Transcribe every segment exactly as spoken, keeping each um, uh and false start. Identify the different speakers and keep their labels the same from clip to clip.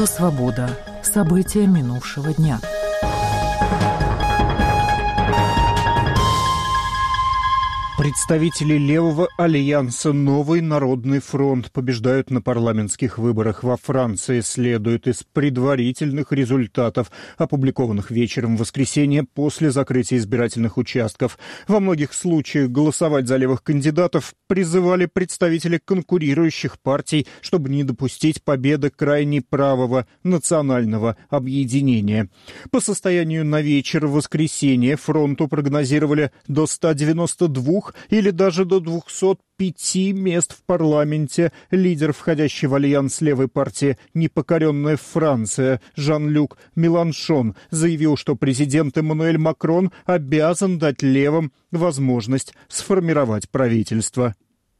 Speaker 1: Радио «Свобода». События минувшего дня.
Speaker 2: Представители левого альянса «Новый народный фронт» побеждают на парламентских выборах во Франции, следует из предварительных результатов, опубликованных вечером в воскресенье после закрытия избирательных участков. Во многих случаях голосовать за левых кандидатов призывали представители конкурирующих партий, чтобы не допустить победы крайне правого национального объединения. По состоянию на вечер в воскресенье фронту прогнозировали до ста девяноста двух или даже до двухсот пяти мест в парламенте. Лидер, входящий в альянс левой партии «Непокоренная Франция» Жан-Люк Меланшон заявил, что президент Эммануэль Макрон обязан дать левым возможность сформировать правительство.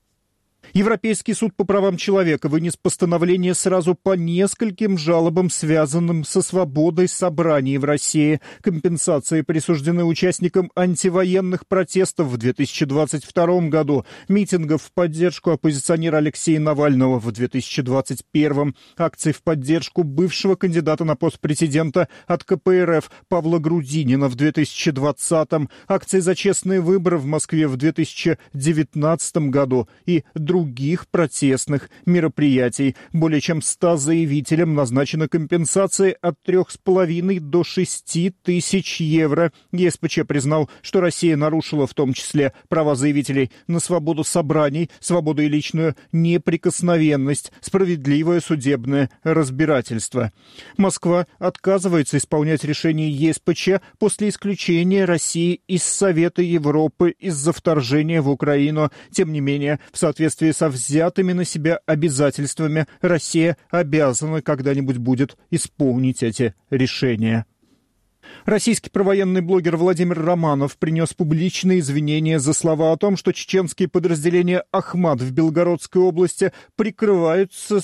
Speaker 2: Европейский суд по правам человека вынес постановление сразу по нескольким жалобам, связанным со свободой собраний в России. Компенсации присуждены участникам антивоенных протестов в две тысячи двадцать втором году, митингов в поддержку оппозиционера Алексея Навального в две тысячи двадцать первом, акций в поддержку бывшего кандидата на пост президента от ка пэ эр эф Павла Грудинина в две тысячи двадцатом, акций за честные выборы в Москве в две тысячи девятнадцатом году и других. других протестных мероприятий. Более чем ста заявителям назначена компенсация от трех с половиной до шести тысяч евро. е эс пэ че признал, что Россия нарушила в том числе права заявителей на свободу собраний, свободу и личную неприкосновенность, справедливое судебное разбирательство. Москва отказывается исполнять решение е эс пэ че после исключения России из Совета Европы из-за вторжения в Украину. Тем не менее, в соответствии со взятыми на себя обязательствами, Россия обязана когда-нибудь будет исполнить эти решения. Российский провоенный блогер Владимир Романов принес публичные извинения за слова о том, что чеченские подразделения «Ахмат» в Белгородской области прикрываются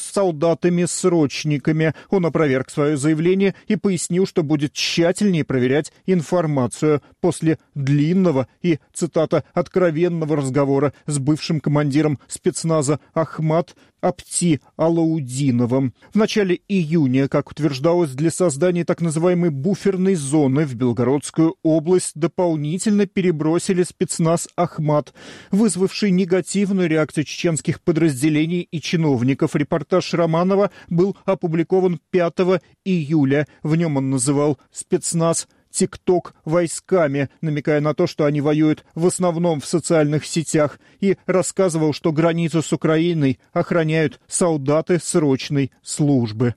Speaker 2: солдатами-срочниками. Он опроверг свое заявление и пояснил, что будет тщательнее проверять информацию после длинного и, цитата, «откровенного разговора с бывшим командиром спецназа «Ахмат» Апти Алаудиновым. В начале июня, как утверждалось, для создания так называемой буферной зоны в Белгородскую область дополнительно перебросили спецназ «Ахмат», вызвавший негативную реакцию чеченских подразделений и чиновников. Репортаж Романова был опубликован пятого июля. В нем он называл спецназ «ТикТок» войсками, намекая на то, что они воюют в основном в социальных сетях, и рассказывал, что границу с Украиной охраняют солдаты срочной службы.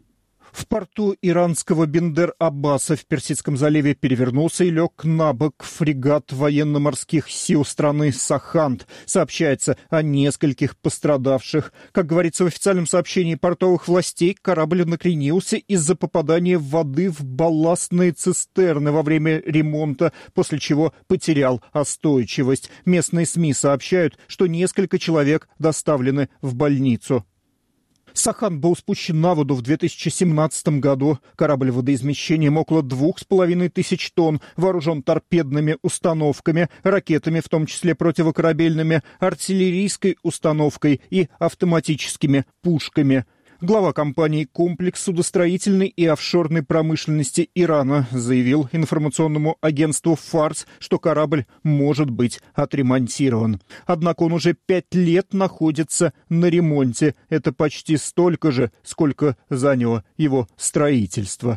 Speaker 2: В порту иранского Бендер-Аббаса в Персидском заливе перевернулся и лег на бок фрегат военно-морских сил страны «Саханд». Сообщается о нескольких пострадавших. Как говорится в официальном сообщении портовых властей, корабль накренился из-за попадания воды в балластные цистерны во время ремонта, после чего потерял остойчивость. Местные СМИ сообщают, что несколько человек доставлены в больницу. «Саханд» был спущен на воду в две тысячи семнадцатом году. Корабль водоизмещением около двух с половиной тысяч тонн, вооружен торпедными установками, ракетами, в том числе противокорабельными, артиллерийской установкой и автоматическими пушками. Глава компании «Комплекс судостроительной и офшорной промышленности Ирана» заявил информационному агентству «Фарс», что корабль может быть отремонтирован. Однако он уже пять лет находится на ремонте. Это почти столько же, сколько заняло его строительство.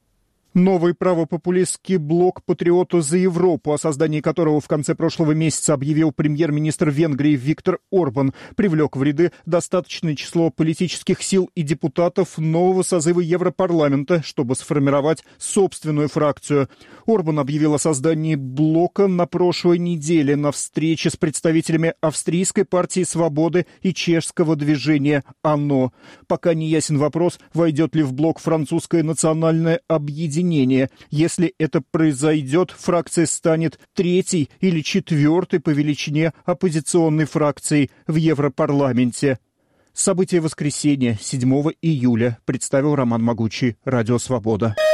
Speaker 2: Новый правопопулистский блок «Патриоты за Европу», о создании которого в конце прошлого месяца объявил премьер-министр Венгрии Виктор Орбан, привлек в ряды достаточное число политических сил и депутатов нового созыва Европарламента, чтобы сформировать собственную фракцию. Орбан объявил о создании блока на прошлой неделе на встрече с представителями Австрийской партии свободы и чешского движения «ОНО». Пока не ясен вопрос, войдет ли в блок французское национальное объединение. Если это произойдет, фракция станет третьей или четвертой по величине оппозиционной фракцией в Европарламенте. События воскресенья, седьмого июля, представил Роман Могучий, Радио «Свобода».